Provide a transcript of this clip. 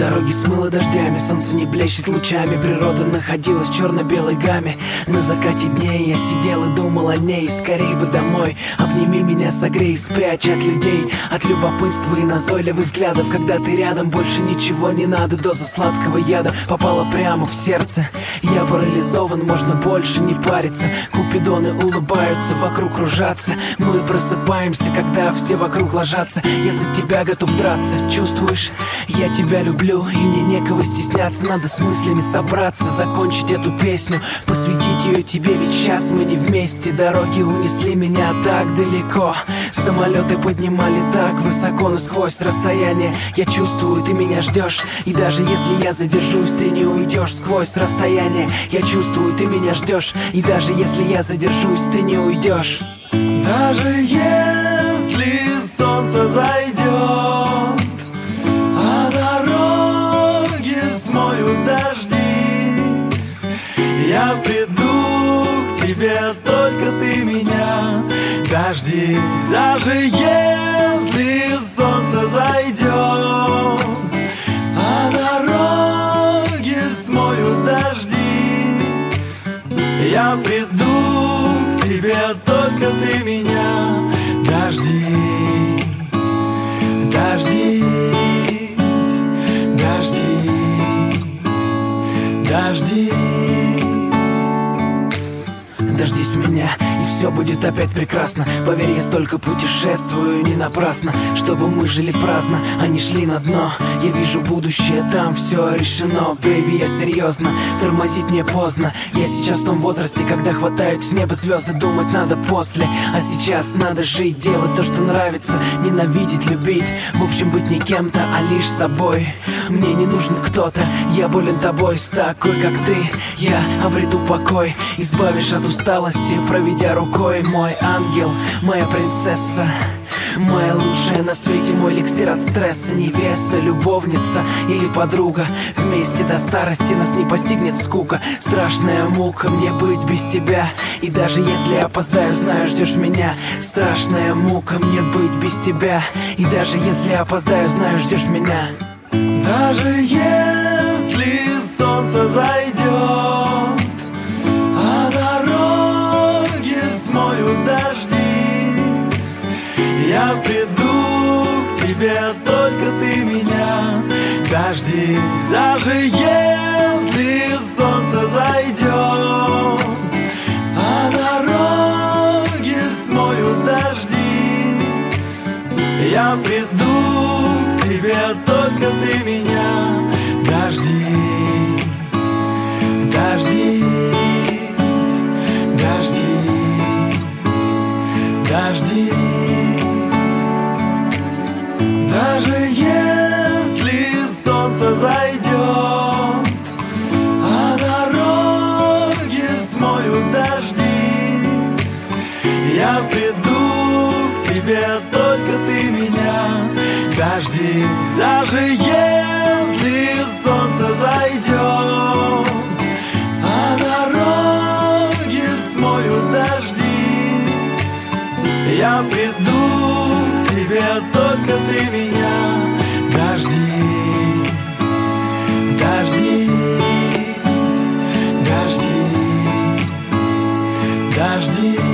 Дороги смыло дождями, солнце не блещет лучами, природа находилась в черно-белой гамме. На закате дней я сидел и думал о ней. Скорей бы домой, обними меня, согрей, спрячь от людей, от любопытства и назойливых взглядов. Когда ты рядом, больше ничего не надо. Доза сладкого яда попала прямо в сердце. Я парализован, можно больше не париться. Купидоны улыбаются, вокруг кружатся. Мы просыпаемся, когда все вокруг ложатся. Я за тебя готов драться, чувствуешь? Я тебя люблю, и мне некого стесняться. Надо с мыслями собраться, закончить эту песню, посвятить ее тебе, ведь сейчас мы не вместе. Дороги унесли меня так далеко, самолеты поднимали так высоко, но сквозь расстояние я чувствую, ты меня ждешь. И даже если я задержусь, ты не уйдешь. Сквозь расстояние я чувствую, ты меня ждешь. И даже если я задержусь, ты не уйдешь. Даже если солнце зайдет, а дороги смоют дожди, я приду к тебе, только ты меня дождись. Даже если солнце зайдет, а дороги смоют дожди, я приду к тебе, только ты меня дождись. Дождись, дождись, дождись. Дождись меня, и все будет опять прекрасно. Поверь, я столько путешествую не напрасно, чтобы мы жили праздно, а не шли на дно. Я вижу будущее, там все решено. Бэйби, я серьезно, тормозить мне поздно. Я сейчас в том возрасте, когда хватают с неба звезды. Думать надо после, а сейчас надо жить, делать то, что нравится, ненавидеть, любить. В общем, быть не кем-то, а лишь собой. Мне не нужен кто-то, я болен тобой. С такой, как ты, я обрету покой. Избавишь от усталости, проведя рукой. Мой ангел, моя принцесса, моя лучшая на свете, мой эликсир от стресса. Невеста, любовница или подруга, вместе до старости нас не постигнет скука. Страшная мука мне быть без тебя, и даже если я опоздаю, знаю, ждешь меня. Страшная мука мне быть без тебя, и даже если я опоздаю, знаю, ждешь меня. Даже если солнце зайдет, а дороги смоют дожди, я приду к тебе, только ты меня дождись. Даже если солнце зайдет, а дороги смоют дожди, я приду к тебе, только ты меня дождись. Дождись, дождись, дождись. Даже если солнце зайдет, а дороги смоют дожди, я приду к тебе, только ты меня дождись. Даже если солнце зайдет, а дороги смоют дожди, я приду к тебе, только ты меня дождись. Дождись, дождись, дождись.